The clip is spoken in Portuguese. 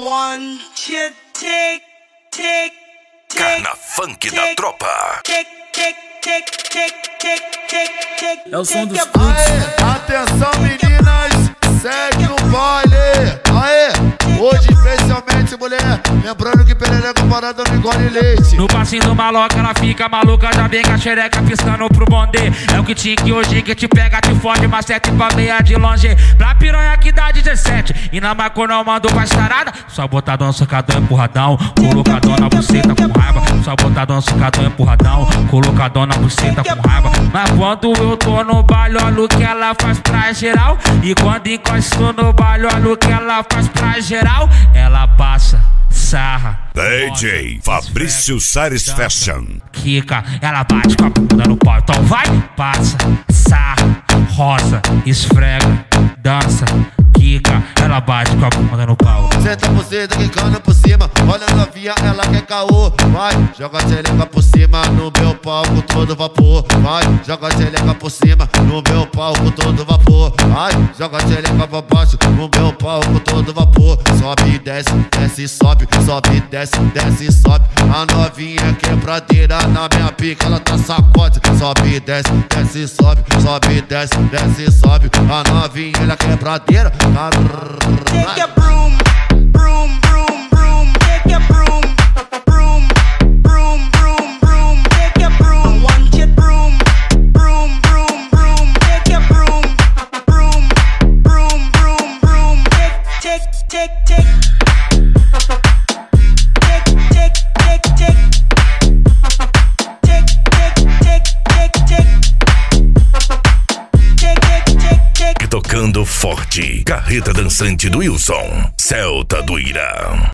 want you take. Carna Funk da Tropa. É o som dos frutos. Aê, atenção meninas, segue o baile. Aê, hoje especialmente mulher, lembrando que perereca parada não engole leite. No passinho do maloca ela fica maluca, já vem com a xereca piscando pro bonde. É o que tinha que hoje que te pega, te fode, mas 7 pra meia de longe. Pra piranha que dá 17 e na maco não mando pra estarada. Só botadão, socadão, empurradão, colocadão na buceta com raiva. Só botadão, socadão, empurradão, colocadão na buceta com raiva. Mas quando eu tô no baile, olha o que ela faz pra geral. E quando encosto no baile, olha o que ela faz pra geral. Ela passa, sarra, DJ Fabrício Sares Fashion. quica, ela bate com a bunda no pau. Então vai, passa, sarra, roça, esfrega, dança, quica, ela bate com a bunda no pau. Senta por cima, quicando por cima, olha a novinha, ela quer caô. Vai, joga a xereca por cima, no meu palco todo vapor. Vai, joga a xereca por cima, no meu palco todo vapor. Vai, joga a xereca pra baixo, no meu palco todo vapor. Sobe e desce, desce e sobe, sobe e desce, desce e sobe. A novinha quebradeira na minha pica, ela tá sacode. Sobe e desce, desce e sobe, sobe e desce, desce e sobe. A novinha, ela quebradeira. Take your broom, broom, broom, broom. Take your broom, broom, broom, broom, broom. Take your broom, want your broom, broom, broom, broom. Take your broom, broom, broom, broom, broom. Take. Tocando forte, carreta dançante do Wilson, Celta do Irã.